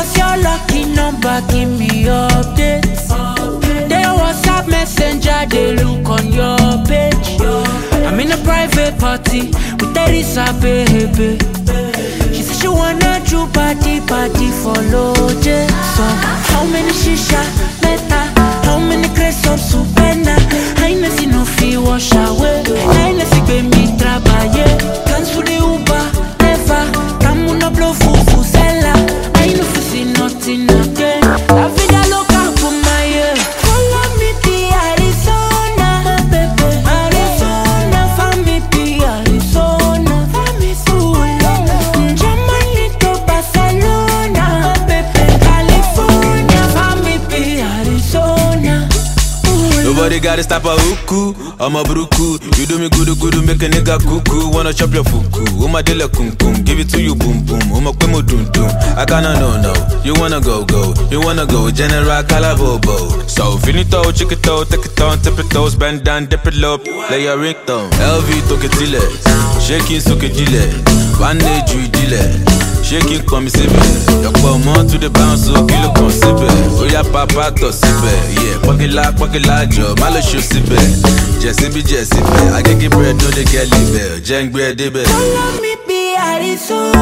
was your lucky number? Give me updates. They WhatsApp messenger, they look on your page. I'm in a private party with Teresa, baby. She said she wanna do party for Loj. So how many shisha meta? How many crates of supena? I ain't seen no fee wash away. I ain't seen baby trabaye. Cancel the Uber, never. Come on a blow fufuzela. I ain't no see nothing again. La vida loca for my ear. Follow me to Arizona, baby. Arizona, follow me to Arizona. Germany to Barcelona, baby. California, follow me to Arizona. Nobody gotta stop a hooku, I'm a bruku. You do me good, make a nigga cuckoo. Wanna chop your fuku, my dela kum kum. Give it to you boom boom, my kwemo dum dum. I kinda no, you wanna go, you wanna go. General Calabobo. So finito, chick it out, take it on, tip it toes, bend down, dip it low. Lay your ringtone, LV took it till it. Shaking soak it delay, one day you delay. Shaking come sibe, your come to the bounce, so kill a consibe. Oh yeah, papa to sibe, yeah, pocket la job, malo show sibe. Jessibe, I get bread, no they get live. Jeng bread, Follow me, be Arizona.